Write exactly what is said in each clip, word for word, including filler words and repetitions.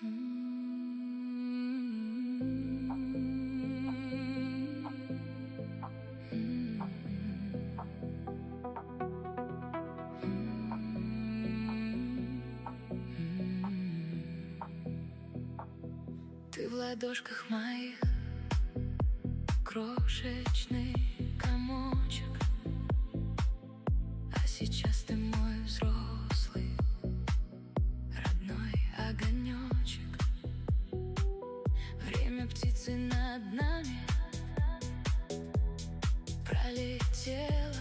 Ты в ладошках моих крошечный комочек, а сейчас ты мой взрослый родной огонечек. Время птицы над нами пролетело,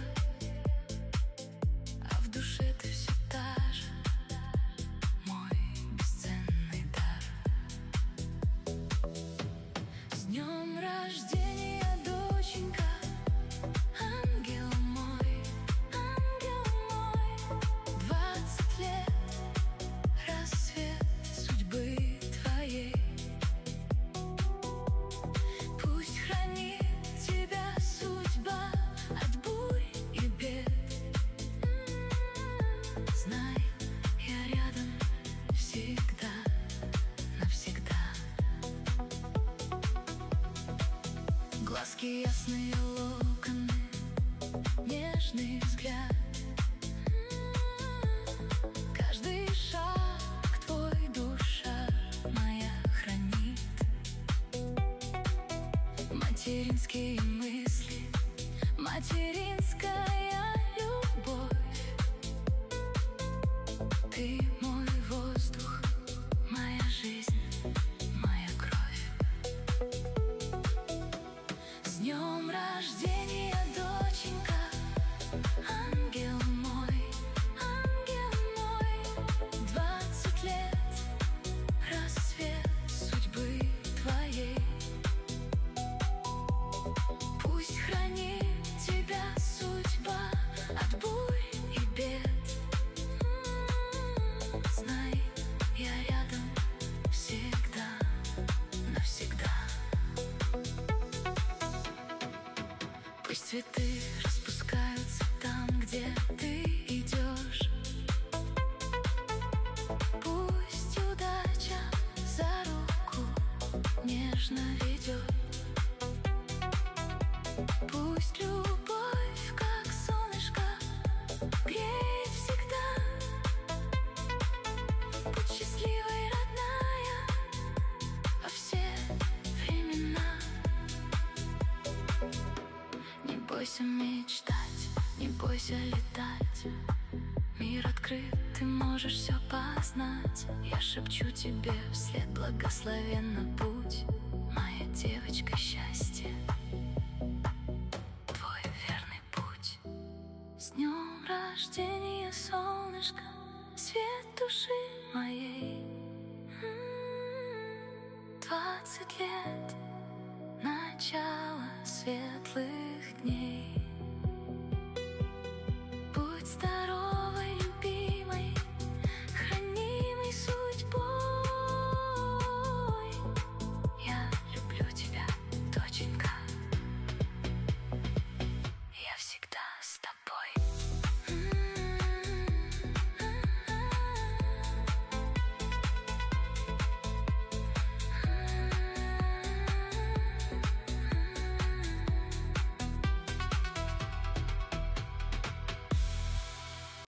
а в душе ты все та же, мой бесценный дар. С днем рождения, доченька, ангел мой, ангел мой. Двадцать лет, рассвет судьбы твоей. Пусть хранит тебя судьба от бурь и бед. Знай, я рядом всегда, навсегда. Глазки ясные, локоны, нежный взгляд. Каждый шаг твой душа моя хранит. Материнские мысли, материнская любовь. Ты мой воздух, моя жизнь, моя кровь. С днем рождения, доченька, ангел мой, ангел мой. Двадцать лет, рассвет судьбы твоей. Пусть хранит тебя судьба от бурь и бед. Знай, я рядом всегда, навсегда. Пусть цветы распускаются там, где ты идешь. Пусть удача за руку нежно ведет. Пусть любовь, как солнышко, греет всегда. Будь счастливой, родная, во все времена. Не бойся мечтать, не бойся летать. Мир открыт, ты можешь все познать. Я шепчу тебе вслед: благословенна путь, моя девочка, счастье, твой верный путь. С днем рождения, солнышко, свет души моей. М-м-м. Двадцать лет, начало светлых дней.